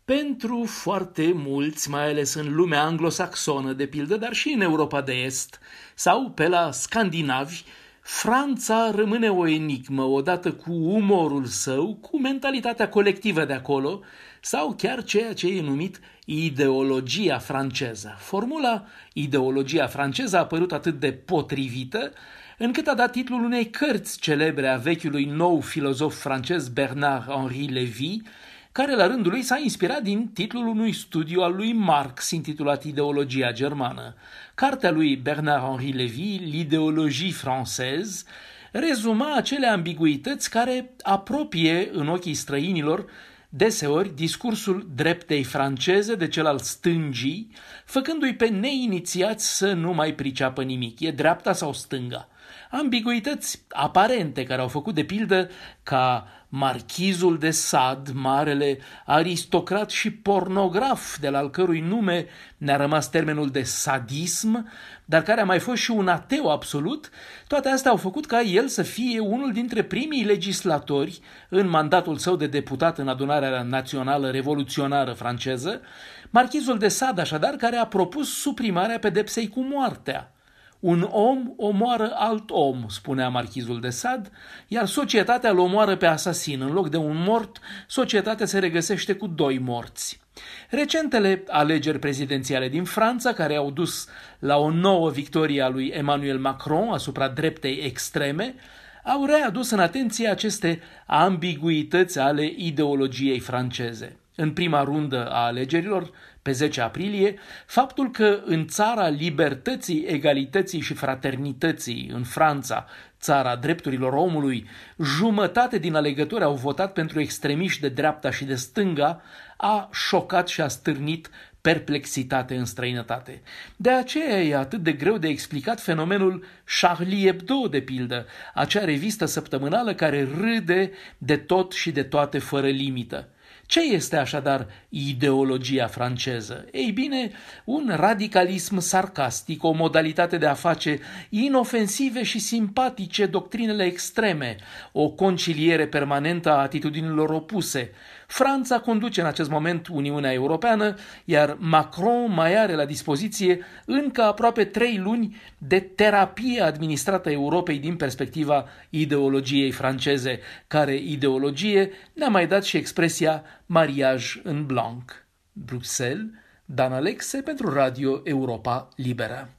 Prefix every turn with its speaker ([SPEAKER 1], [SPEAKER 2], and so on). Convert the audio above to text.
[SPEAKER 1] Pentru foarte mulți, mai ales în lumea anglosaxonă, de pildă, dar și în Europa de Est sau pe la scandinavi, Franța rămâne o enigmă odată cu umorul său, cu mentalitatea colectivă de acolo sau chiar ceea ce e numit ideologia franceză. Formula ideologia franceză a apărut atât de potrivită încât a dat titlul unei cărți celebre a vechiului nou filozof francez Bernard-Henri Lévy, care la rândul lui s-a inspirat din titlul unui studiu al lui Marx intitulat Ideologia germană. Cartea lui Bernard-Henri Lévy, L'idéologie française, rezuma acele ambiguități care apropie în ochii străinilor deseori discursul dreptei franceze de cel al stângii, făcându-i pe neinițiați să nu mai priceapă nimic. E dreapta sau stânga? Ambiguități aparente care au făcut de pildă ca marchizul de Sade, marele aristocrat și pornograf de la al cărui nume ne-a rămas termenul de sadism, dar care a mai fost și un ateu absolut, toate astea au făcut ca el să fie unul dintre primii legislatori în mandatul său de deputat în Adunarea Națională Revoluționară franceză, marchizul de Sade așadar, care a propus suprimarea pedepsei cu moartea. Un om omoară alt om, spunea marchizul de Sade, iar societatea îl omoară pe asasin. În loc de un mort, societatea se regăsește cu 2 morți. Recentele alegeri prezidențiale din Franța, care au dus la o nouă victorie a lui Emmanuel Macron asupra dreptei extreme, au readus în atenție aceste ambiguități ale ideologiei franceze. În prima rundă a alegerilor, pe 10 aprilie, faptul că în țara libertății, egalității și fraternității, în Franța, țara drepturilor omului, jumătate din alegători au votat pentru extremiști de dreapta și de stânga, a șocat și a stârnit perplexitate în străinătate. De aceea e atât de greu de explicat fenomenul Charlie Hebdo, de pildă, acea revistă săptămânală care râde de tot și de toate fără limită. Ce este așadar ideologia franceză? Ei bine, un radicalism sarcastic, o modalitate de a face inofensive și simpatice doctrinele extreme, o conciliere permanentă a atitudinilor opuse. Franța conduce în acest moment Uniunea Europeană, iar Macron mai are la dispoziție încă aproape 3 luni de terapie administrată Europei din perspectiva ideologiei franceze, care ideologie ne-a mai dat și expresia mariage în blanc. Bruxelles, Dan Alexe pentru Radio Europa Liberă.